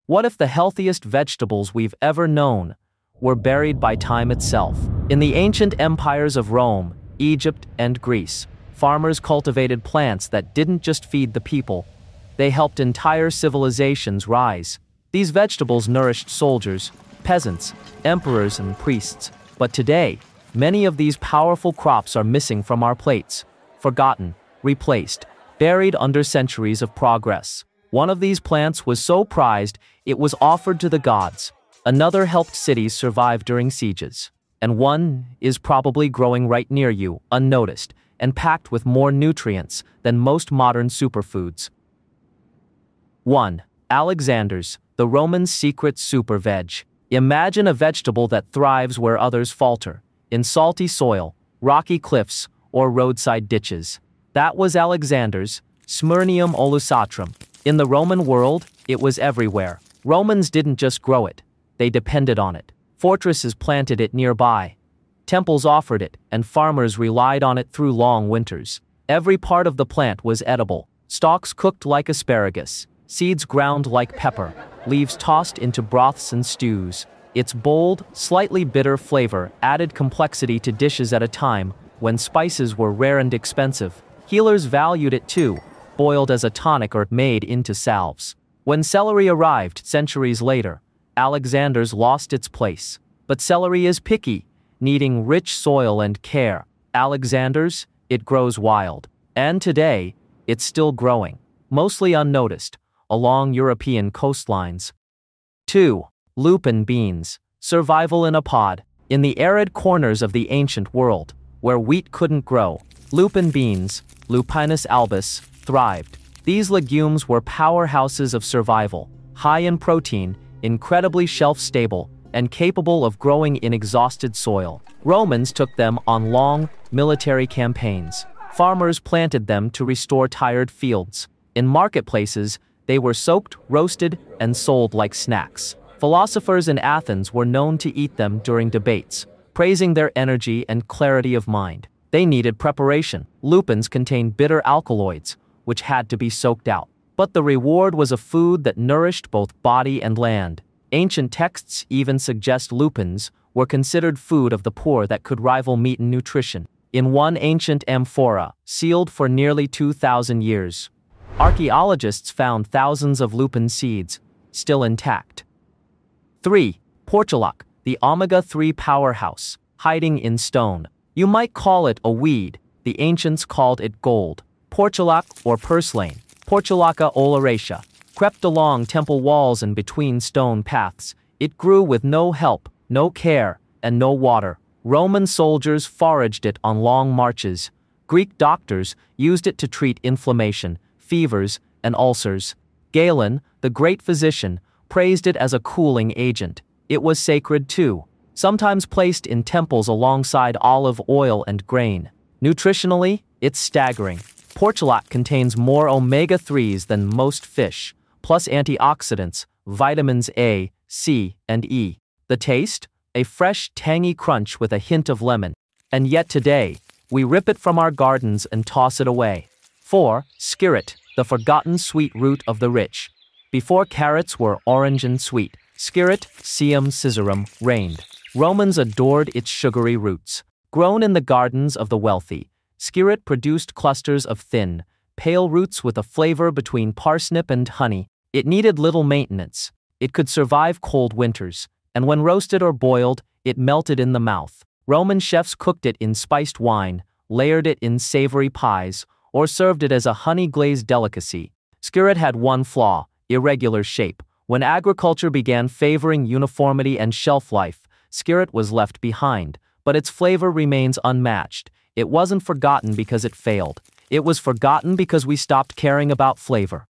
What if the healthiest vegetables we've ever known were buried by time itself? In the ancient empires of Rome, Egypt, and Greece, farmers cultivated plants that didn't just feed the people, they helped entire civilizations rise. These vegetables nourished soldiers, peasants, emperors, and priests. But today, many of these powerful crops are missing from our plates, forgotten, replaced, buried under centuries of progress. One of these plants was so prized, it was offered to the gods. Another helped cities survive during sieges. And one is probably growing right near you, unnoticed, and packed with more nutrients than most modern superfoods. 1. Alexander's, the Roman secret super veg. Imagine a vegetable that thrives where others falter, in salty soil, rocky cliffs, or roadside ditches. That was Alexander's, Smyrnium olusatrum. In the Roman world, it was everywhere. Romans didn't just grow it, they depended on it. Fortresses planted it nearby. Temples offered it, and farmers relied on it through long winters. Every part of the plant was edible. Stalks cooked like asparagus, seeds ground like pepper, leaves tossed into broths and stews. Its bold, slightly bitter flavor added complexity to dishes at a time when spices were rare and expensive. Healers valued it too, boiled as a tonic or made into salves. When celery arrived centuries later, Alexander's lost its place. But celery is picky, needing rich soil and care. Alexander's, it grows wild. And today, it's still growing, mostly unnoticed, along European coastlines. 2. Lupin beans. Survival in a pod. In the arid corners of the ancient world, where wheat couldn't grow, lupin beans, Lupinus albus, thrived. These legumes were powerhouses of survival, high in protein, incredibly shelf-stable, and capable of growing in exhausted soil. Romans took them on long, military campaigns. Farmers planted them to restore tired fields. In marketplaces, they were soaked, roasted, and sold like snacks. Philosophers in Athens were known to eat them during debates, praising their energy and clarity of mind. They needed preparation. Lupins contained bitter alkaloids, which had to be soaked out. But the reward was a food that nourished both body and land. Ancient texts even suggest lupins were considered food of the poor that could rival meat in nutrition. In one ancient amphora, sealed for nearly 2,000 years, archaeologists found thousands of lupin seeds, still intact. 3. Portulac, the omega-3 powerhouse, hiding in stone. You might call it a weed, the ancients called it gold. Portulac, or purslane, Portulaca oleracea, crept along temple walls and between stone paths. It grew with no help, no care, and no water. Roman soldiers foraged it on long marches. Greek doctors used it to treat inflammation, fevers, and ulcers. Galen, the great physician, praised it as a cooling agent. It was sacred too, sometimes placed in temples alongside olive oil and grain. Nutritionally, it's staggering. Portulac contains more omega-3s than most fish, plus antioxidants, vitamins A, C, and E. The taste? A fresh, tangy crunch with a hint of lemon. And yet today, we rip it from our gardens and toss it away. 4. Skirret, the forgotten sweet root of the rich. Before carrots were orange and sweet, skirret, Sium scissorum, reigned. Romans adored its sugary roots. Grown in the gardens of the wealthy, skirret produced clusters of thin, pale roots with a flavor between parsnip and honey. It needed little maintenance. It could survive cold winters, and when roasted or boiled, it melted in the mouth. Roman chefs cooked it in spiced wine, layered it in savory pies, or served it as a honey-glazed delicacy. Skirret had one flaw: irregular shape. When agriculture began favoring uniformity and shelf life, skirret was left behind, but its flavor remains unmatched. It wasn't forgotten because it failed. It was forgotten because we stopped caring about flavor.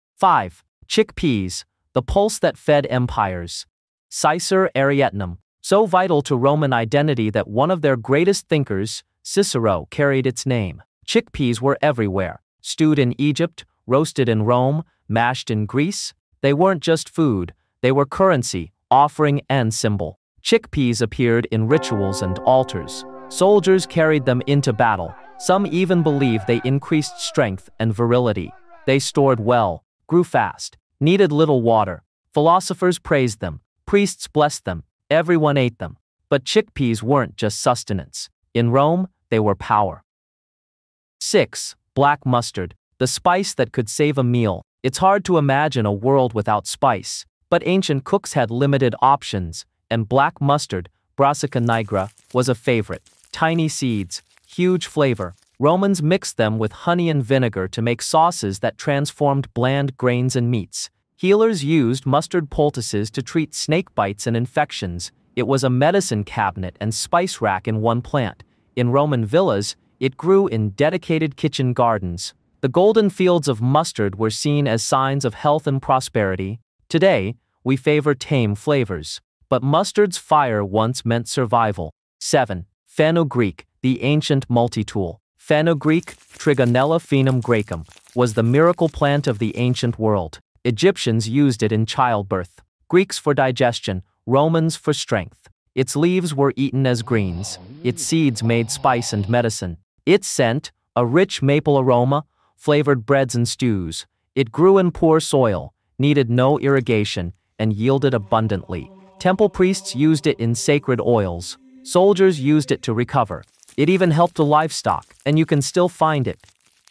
5. Chickpeas, the pulse that fed empires. Cicer Arietnum, so vital to Roman identity that one of their greatest thinkers, Cicero, carried its name. Chickpeas were everywhere. Stewed in Egypt, roasted in Rome, mashed in Greece. They weren't just food, they were currency, offering, and symbol. Chickpeas appeared in rituals and altars. Soldiers carried them into battle. Some even believed they increased strength and virility. They stored well, grew fast, needed little water. Philosophers praised them, priests blessed them, everyone ate them. But chickpeas weren't just sustenance. In Rome, they were power. 6. Black mustard, the spice that could save a meal. It's hard to imagine a world without spice, but ancient cooks had limited options, and black mustard, Brassica nigra, was a favorite. Tiny seeds, huge flavor. Romans mixed them with honey and vinegar to make sauces that transformed bland grains and meats. Healers used mustard poultices to treat snake bites and infections. It was a medicine cabinet and spice rack in one plant. In Roman villas, it grew in dedicated kitchen gardens. The golden fields of mustard were seen as signs of health and prosperity. Today, we favor tame flavors. But mustard's fire once meant survival. 7. Fenugreek, the ancient multi-tool. Fenugreek, Trigonella phenum graecum, was the miracle plant of the ancient world. Egyptians used it in childbirth, Greeks for digestion, Romans for strength. Its leaves were eaten as greens. Its seeds made spice and medicine. Its scent, a rich maple aroma, flavored breads and stews. It grew in poor soil, needed no irrigation, and yielded abundantly. Temple priests used it in sacred oils. Soldiers used it to recover. It even helped the livestock, and you can still find it.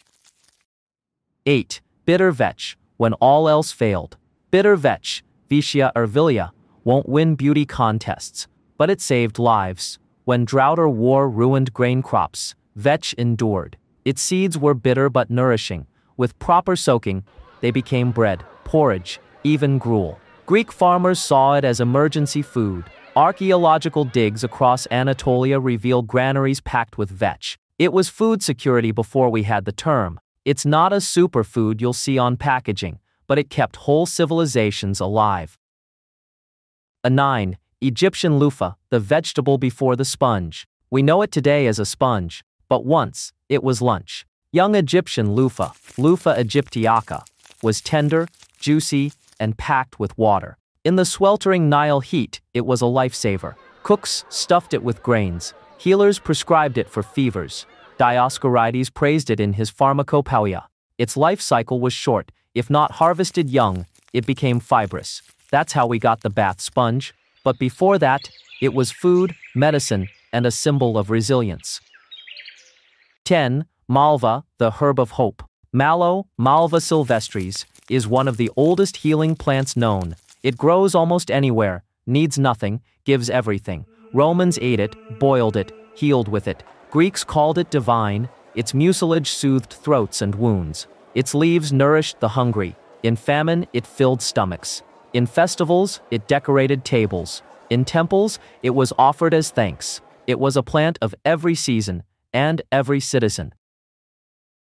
8. Bitter vetch, when all else failed. Bitter vetch, Vicia ervilia, won't win beauty contests, but it saved lives. When drought or war ruined grain crops, vetch endured. Its seeds were bitter but nourishing. With proper soaking, they became bread, porridge, even gruel. Greek farmers saw it as emergency food. Archaeological digs across Anatolia reveal granaries packed with vetch. It was food security before we had the term. It's not a superfood you'll see on packaging, but it kept whole civilizations alive. 9. Egyptian loofah, the vegetable before the sponge. We know it today as a sponge, but once, it was lunch. Young Egyptian loofah, Loofah aegyptiaca, was tender, juicy, and packed with water. In the sweltering Nile heat, it was a lifesaver. Cooks stuffed it with grains. Healers prescribed it for fevers. Dioscorides praised it in his Pharmacopoeia. Its life cycle was short. If not harvested young, it became fibrous. That's how we got the bath sponge. But before that, it was food, medicine, and a symbol of resilience. 10. Malva, the herb of hope. Mallow, Malva sylvestris, is one of the oldest healing plants known. It grows almost anywhere, needs nothing, gives everything. Romans ate it, boiled it, healed with it. Greeks called it divine. Its mucilage soothed throats and wounds. Its leaves nourished the hungry. In famine, it filled stomachs. In festivals, it decorated tables. In temples, it was offered as thanks. It was a plant of every season and every citizen.